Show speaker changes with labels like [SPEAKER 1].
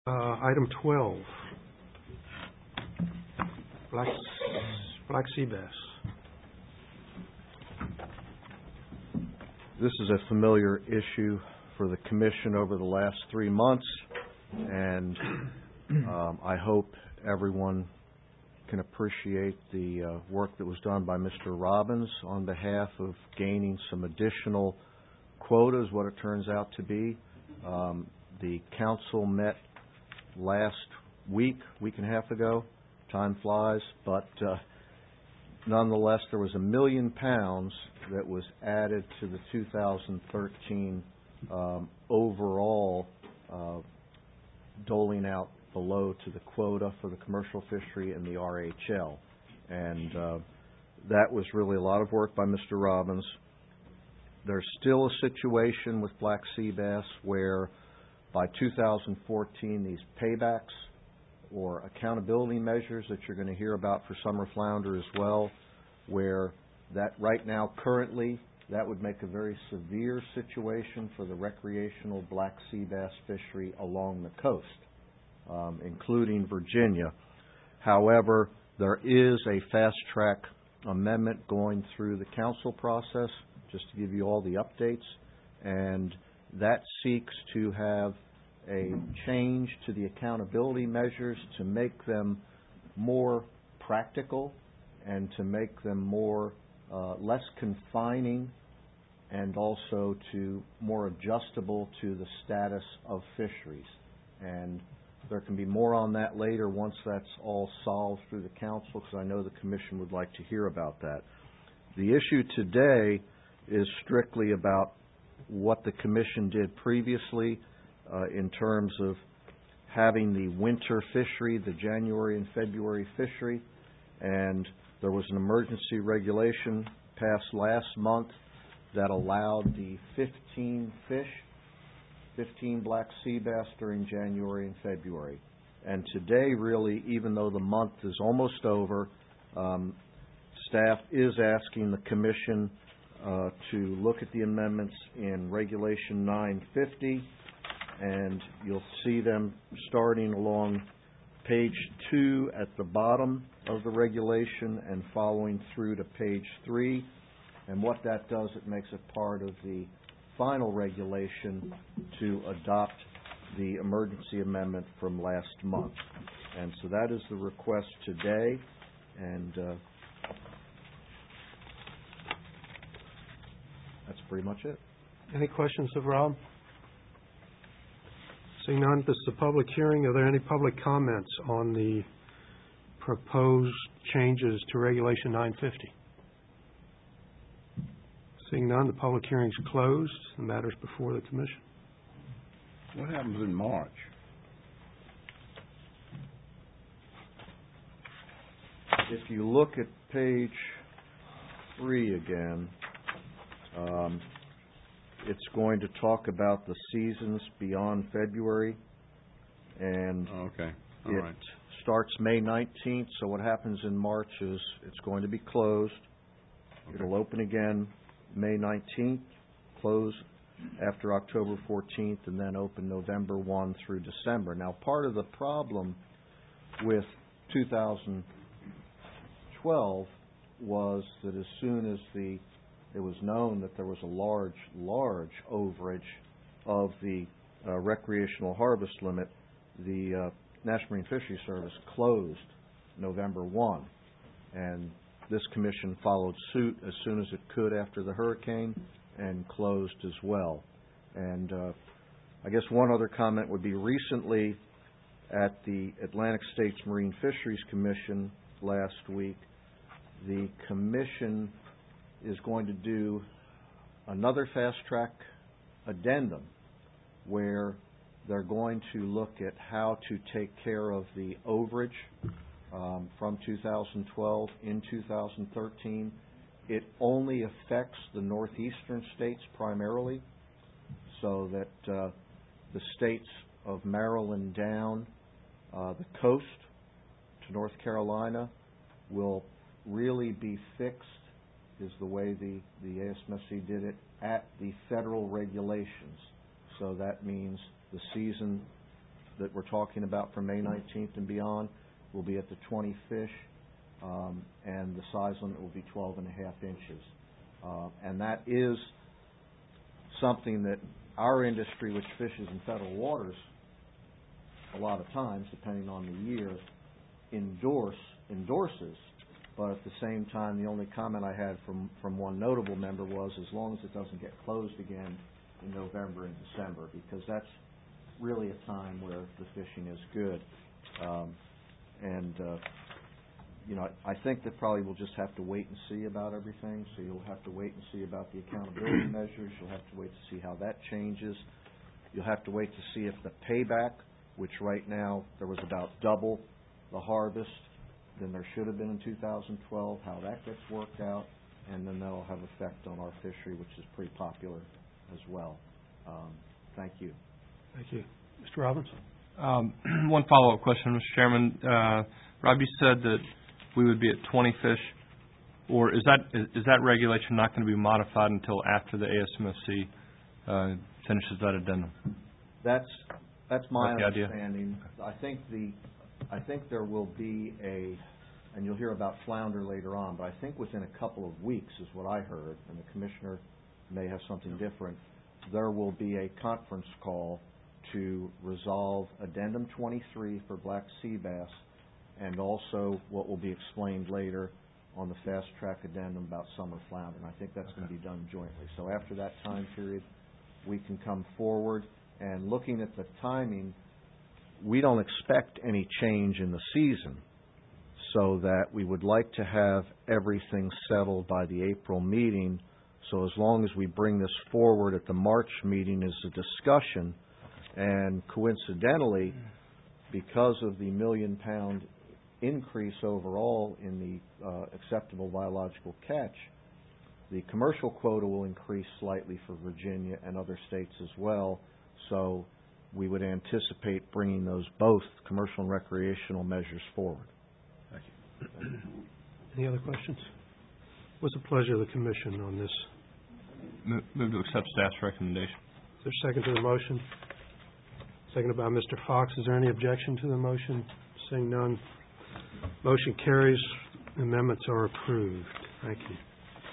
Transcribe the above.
[SPEAKER 1] Item 12, Black Sea Bass.
[SPEAKER 2] This is a familiar issue for the Commission over the last 3 months, and I hope everyone can appreciate the work that was done by Mr. Robbins on behalf of gaining some additional quotas, what it turns out to be. The Council met last week and a half ago. Time flies, but nonetheless, there was 1 million pounds that was added to the 2013 overall doling out below to the quota for the commercial fishery and the RHL. And that was really a lot of work by Mr. Robbins. There's still a situation with black sea bass where by 2014 these paybacks or accountability measures that you're going to hear about for summer flounder as well, where that right now currently that would make a very severe situation for the recreational black sea bass fishery along the coast, including Virginia. However, there is a fast-track amendment going through the council process, just to give you all the updates, and that seeks to have a change to the accountability measures to make them more practical and to make them more less confining and also to more adjustable to the status of fisheries. And there can be more on that later once that's all solved through the council, because I know the Commission would like to hear about that. The issue today is strictly about what the Commission did previously in terms of having the winter fishery, the January and February fishery, and there was an emergency regulation passed last month that allowed the 15 black sea bass during January and February. And today, really, even though the month is almost over, staff is asking the Commission to look at the amendments in Regulation 950, and you'll see them starting along page 2 at the bottom of the regulation and following through to page 3. And what that does, it makes it part of the final regulation to adopt the emergency amendment from last month. And so that is the request today, and that's pretty much it.
[SPEAKER 1] Any questions of Rob? Seeing none, this is a public hearing. Are there any public comments on the proposed changes to Regulation 950? Seeing none, the public hearing is closed. The matter is before the Commission.
[SPEAKER 3] What happens in March?
[SPEAKER 2] If you look at page 3 again, it's going to talk about the seasons beyond February, and it starts May 19th, so what happens in March is it's going to be closed. It'll open again May 19th, close after October 14th, and then open November 1 through December. Now, part of the problem with 2012 was that as soon as it was known that there was a large overage of the recreational harvest limit, the National Marine Fisheries Service closed November 1. And this Commission followed suit as soon as it could after the hurricane and closed as well. And I guess one other comment would be recently at the Atlantic States Marine Fisheries Commission last week, the Commission is going to do another fast-track addendum where they're going to look at how to take care of the overage from 2012 in 2013. It only affects the northeastern states primarily, so that the states of Maryland down the coast to North Carolina will really be fixed, is the way the ASMSC did it, at the federal regulations. So that means the season that we're talking about for May 19th and beyond will be at the 20 fish, and the size limit will be 12.5 inches. And that is something that our industry, which fishes in federal waters a lot of times, depending on the year, endorses. But at the same time, the only comment I had from one notable member was, as long as it doesn't get closed again in November and December, because that's really a time where the fishing is good. I think that probably we'll just have to wait and see about everything. So you'll have to wait and see about the accountability measures. You'll have to wait to see how that changes. You'll have to wait to see if the payback, which right now there was about double the harvest than there should have been in 2012, how that gets worked out, and then that'll have effect on our fishery, which is pretty popular as well. Thank you.
[SPEAKER 1] Thank you. Mr. Robbins?
[SPEAKER 4] One follow-up question, Mr. Chairman. Rob, you said that we would be at 20 fish, or is that regulation not going to be modified until after the ASMSC finishes that addendum?
[SPEAKER 2] That's my
[SPEAKER 4] That's the
[SPEAKER 2] understanding.
[SPEAKER 4] idea.
[SPEAKER 2] I think there will be and you'll hear about flounder later on, but I think within a couple of weeks is what I heard, and the Commissioner may have something different, there will be a conference call to resolve Addendum 23 for black sea bass, and also what will be explained later on the fast-track addendum about summer flounder. And I think that's going to be done jointly. So after that time period, we can come forward. And looking at the timing, we don't expect any change in the season, so that we would like to have everything settled by the April meeting. So as long as we bring this forward at the March meeting as a discussion, and coincidentally, because of the 1 million pound increase overall in the acceptable biological catch, the commercial quota will increase slightly for Virginia and other states as well. So we would anticipate bringing those both commercial and recreational measures forward.
[SPEAKER 1] Thank you. Any other questions? What's the pleasure of the Commission on this?
[SPEAKER 4] Move to accept staff's recommendation.
[SPEAKER 1] Is there a second to the motion? Seconded by Mr. Fox. Is there any objection to the motion? Seeing none, motion carries. Amendments are approved. Thank you.